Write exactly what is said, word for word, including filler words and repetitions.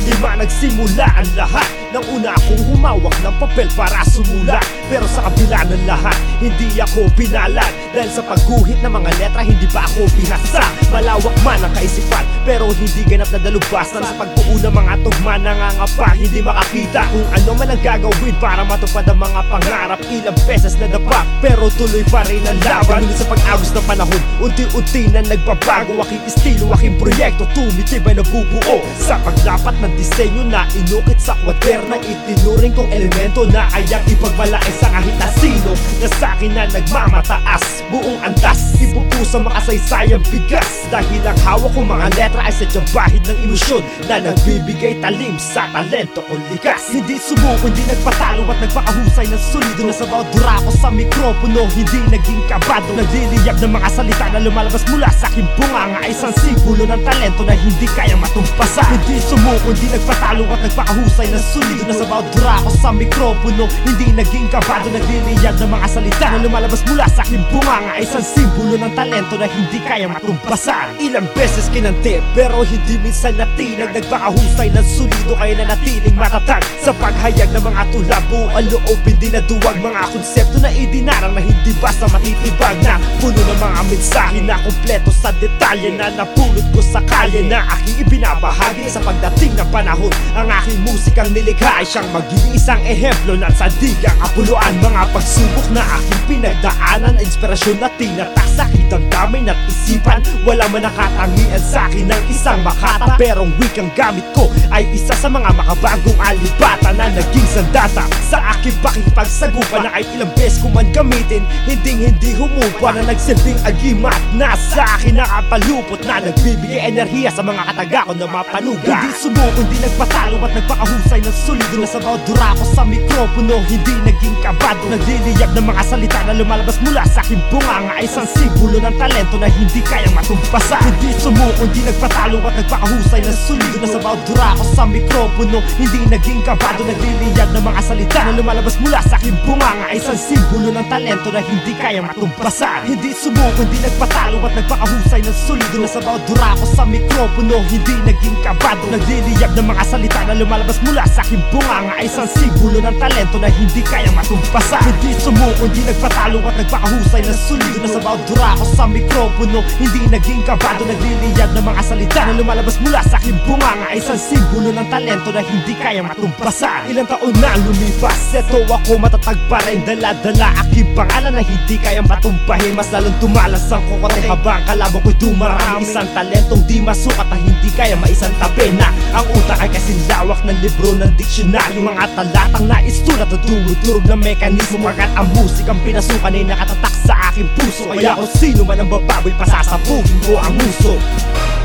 lima nagsimula ang lahat. Nang una akong humawak ng papel para sumulat, pero sa kabila ng lahat, hindi ako pinalag. Dahil sa pagguhit ng mga letra, hindi pa ako binasa. Malawak man ang kaisipan, pero hindi ganap na dalubasan. Sa pagbuo ng mga tugma, nangangapa, hindi makakita kung ano man ang gagawin para matupad ang mga pangarap. Ilang beses na dapa, pero tuloy pa rin ang laban. Ngunit sa pag-agos ng panahon, unti-unti na nagbabago. Aking estilo, aking proyekto, tumitibay na bubuo. Sa paglapat ng disenyo na inukit sa kwaderno, itinuring kong elemento na kayang ipagmalaki sa kahit na sino. Na sa'kin na nagmamataas, buong antas, ibupo sa makasaysayang bigas. Dahil ang hawak kong mga letra ay sadyang bahid ng emosyon na nagbibigay talim sa talento kong likas. Hindi sumuko, hindi nagpatalo at nagpakahusay ng solido. Na sa bawat dura ko sa mikropono, hindi naging kabado. Nagliliyab ng mga salita na lumalabas mula sa aking bunganga, isang simbolo ng talento na hindi kayang matumpasan. Hindi sumuko, hindi nagpatalo at nagpakahusay ng solido. Na sa bawat dura ko sa mikropono, hindi naging kabado. Nagliliyab ng mga salita na lumalabas mula sa aking bunganga, isang simbolo ng talento na hindi kayang matumpasan. Ilang beses kinante, pero hindi minsan natinag. Nagpakahusay ng solido, kaya nanatiling matatag sa paghayag ng mga tula. Buo ang loob, hindi na duwag. Mga konsepto na idinarang na hindi basta matitibag. Na puno ng mga mensahe na kumpleto sa detalye, na napulot ko sa kalye, na aking ibinabahagi sa pagdating ng panahon. Ang aking musikang nilikha ay siyang mag-iisang ehemplo ng sandigang kapuluan. Mga pagsubok na aking pinagdaanan, inspirasyon na tinatak sa aking damdamin at isipan. Wala man nakatangian sa akin ng isang makata, pero ang wikang gamit ko ay isa sa mga makabagong alibata na naging sandata sa aking pakipagsagupan, na ay ilang beses ko man gamitin, hinding hindi humupa, na nagsilbing agimat na sa akin nakapalupot, na nagbibigay enerhiya sa mga kataga ko na mapanuga. Hindi sumuko, hindi nagpatalo at nagpakahusay ng solido. Na sa bawat dura ko sa mikropono, hindi naging kabado. Nagliliyab ng mga salita na lumalabas mula sa aking bunganga, isang simbolo ng talento na hindi kayang matumpasan. Hindi sumuko, hindi nagpatalo at nagpakahusay ng solido. Na sa bawat dura ko sa mikropono, hindi naging kabado. Nagliliyab ng mga salita na lumalabas mula sa aking bunganga, isang simbolo ng talento na hindi kayang matumpasan. Hindi sumuko, hindi nagpatalo at nagpakahusay ng solido. Na sa bawat dura ko sa mikropono, hindi naging kabado. Nagliliyab ng mga salita na lumalabas mula sa aking bunganga, isang simbolo ng talento na hindi kayang matumpasan. Hindi sumuko, hindi nagpatalo at nagpakahusay ng solido. Na sa bawat dura ko sa mikropono, hindi naging kabado. Nagliliyab ng mga salita na lumalabas mula sa aking bunganga, isang simbolo ng talento na hindi kayang matumpasan. Ilang taon na lumipas, eto ako matatag pa rin. Dala-dala aking pangalan na hindi kayang matumpahin. Mas lalong tumalas ang kukote habang kalaban ko'y dumarami. Isang talentong di masukat na hindi kayang maisang tabi. Na ang utak ay kasing lawak ng libro ng diksyonaryo. Mga talatang naisulat na dumudurog ng mekanismo. Pagkat ang musikang pinasukan ay nakatatak sa aking puso. Kaya kung sino man ang bababoy, pasasabugin ko ang muso.